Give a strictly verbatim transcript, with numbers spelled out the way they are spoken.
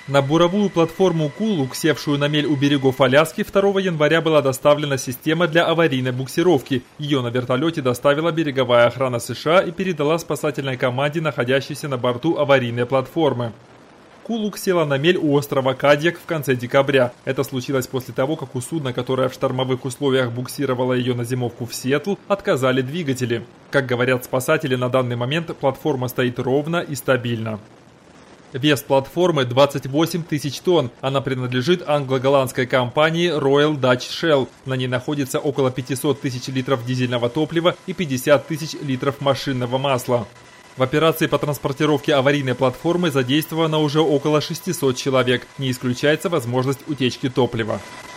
На буровую платформу «Кулук», севшую на мель у берегов Аляски, второго января была доставлена система для аварийной буксировки. Ее на вертолете доставила береговая охрана США и передала спасательной команде, находящейся на борту аварийной платформы. «Кулук» села на мель у острова Кадьяк в конце декабря. Это случилось после того, как у судна, которое в штормовых условиях буксировало ее на зимовку в Сиэтл, отказали двигатели. Как говорят спасатели, на данный момент платформа стоит ровно и стабильно. Вес платформы двадцать восемь тысяч тонн. Она принадлежит англо-голландской компании Royal Dutch Shell. На ней находится около пятьсот тысяч литров дизельного топлива и пятьдесят тысяч литров машинного масла. В операции по транспортировке аварийной платформы задействовано уже около шестисот человек. Не исключается возможность утечки топлива.